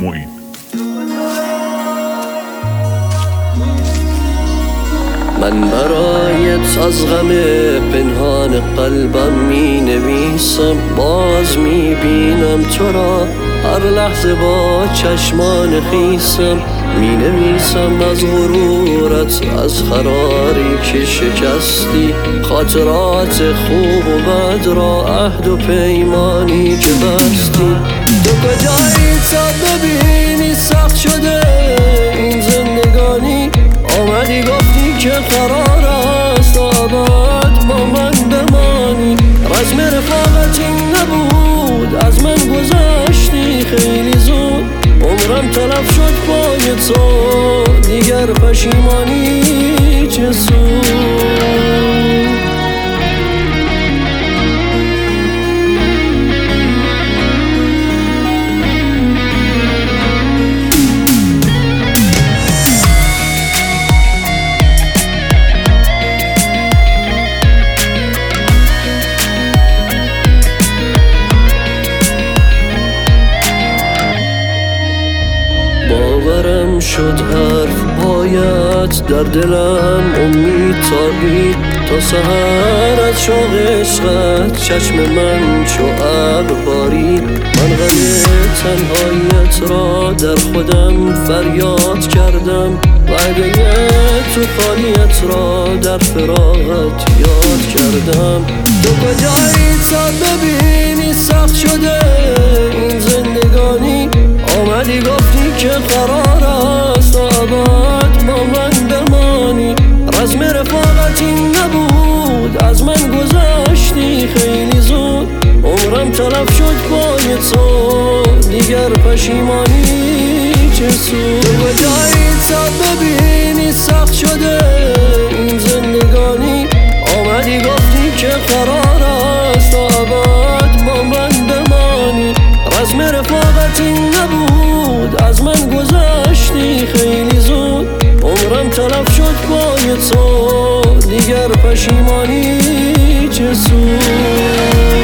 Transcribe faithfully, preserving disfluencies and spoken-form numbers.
معین. من برایت از غم پنهان قلبم می نویسم، باز می بینم تو را هر لحظه با چشمان خیسم. می نویسم از غرورت، از قراری که شکستی، خاطرات خوب و بد را، عهد و پیمانی که بستی. تو کجایی تا ببینی سخت شده این زندگانی؟ آمدی گفتی که قرار است ابد با من بمانی. رسم رفاقتی نبود، از من گذشتی خیلی زود. عمرم تلف شد پای تو، دیگر پشیمانی چه سود. باورم شد حرف باید در دلم امید تابید، تا سحر از شوق عشقت چشم من چو ابر بارید. من غم تنهاییت را در خودم فریاد کردم، وعده تو خالیت را در فراقت یاد کردم. تو کجایی تا ببینی سخت شده این زندگانی؟ آمدی گفتی که قرار است ابد با من بمانی. رسم رفاقتی نبود، از من گذشتی خیلی زود. عمرم تلف شد پای تو، دیگر پشیمانی چه سود. تو کجایی تا ببینی سخت شده این زندگانی؟ آمدی گفتی که قرار است ابد با من بمانی. رسم رفاقتی نبود، از من گذشتی خیلی زود. عمرم تلف شد پای تو، دیگر پشیمانی چه سود.